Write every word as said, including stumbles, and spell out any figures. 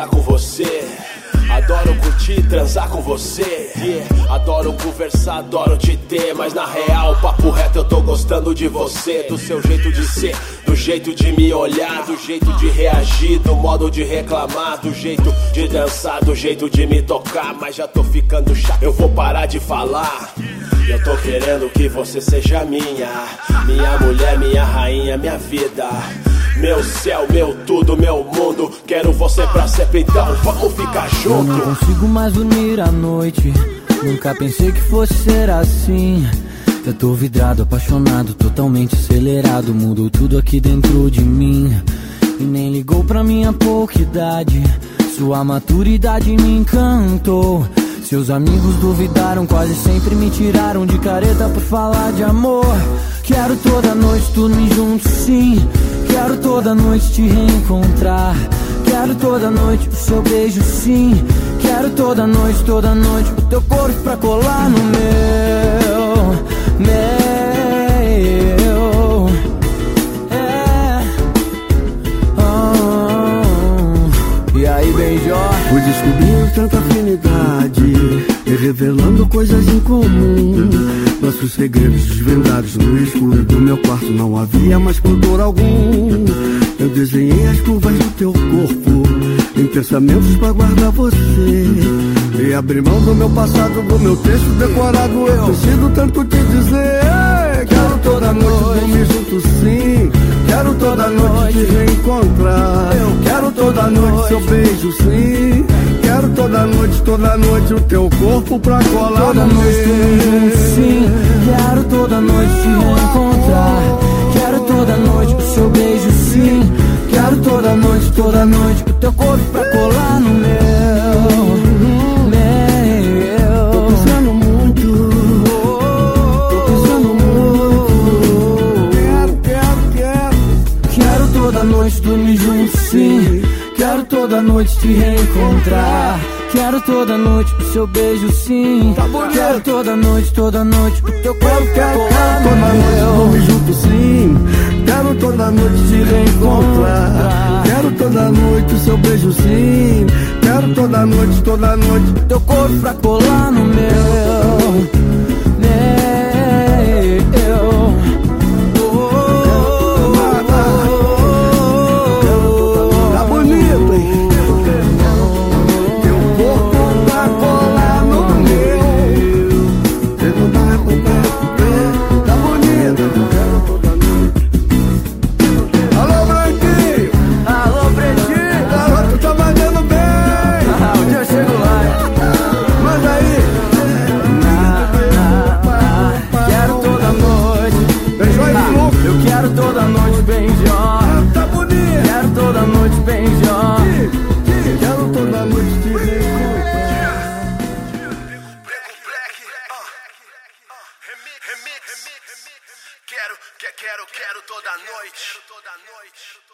transar com você. Adoro curtir e transar com você, yeah. Adoro conversar, adoro te ter. Mas na real, papo reto, eu tô gostando de você. Do seu jeito de ser, do jeito de me olhar, do jeito de reagir, do modo de reclamar, do jeito de dançar, do jeito de me tocar. Mas já tô ficando chato, eu vou parar de falar. Eu tô querendo que você seja minha, minha mulher, minha rainha, minha vida, meu céu, meu tudo, meu mundo. Quero você pra sempre, então vamos ficar junto. Eu não consigo mais dormir à noite, nunca pensei que fosse ser assim. Eu tô vidrado, apaixonado, totalmente acelerado. Mudou tudo aqui dentro de mim. E nem ligou pra minha pouca idade, sua maturidade me encantou. Seus amigos duvidaram, quase sempre me tiraram de careta por falar de amor. Quero toda noite dormir junto, sim. Quero toda noite te reencontrar. Quero toda noite o seu beijo, sim. Quero toda noite, toda noite o teu corpo pra colar no meu, meu. É. Oh. E aí, Benjó? Fui descobrindo tanta afinidade e revelando coisas em comum. Nossos segredos desvendados no escuro do meu quarto, não havia mais pudor algum. Eu desenhei as curvas do teu corpo em pensamentos pra guardar você. E abri mão do meu passado, do meu texto decorado. Eu preciso tanto te dizer. Quero toda noite dormir junto, sim. Quero toda noite te reencontrar. Eu quero toda noite seu beijo, sim. Quero toda noite, toda noite o teu corpo pra colar toda no noite meu, sim. Quero toda noite te reencontrar. Quero toda noite o seu beijo, sim. Quero toda noite, toda noite o teu corpo pra colar no meu, meu. Tô pensando muito, tô pensando muito. Quero, quero, quero. Quero toda noite dormir junto, sim. Quero toda noite te reencontrar. Quero toda noite o seu beijo, sim. Tá bom, quero toda noite, toda noite o teu corpo. Quero, quero, quero toda noite dormir junto, sim. Quero toda noite te reencontrar. Quero toda noite o seu beijo, sim. Quero toda noite, toda noite o teu corpo pra colar no meu, meu. Quero, quero, quero toda noite.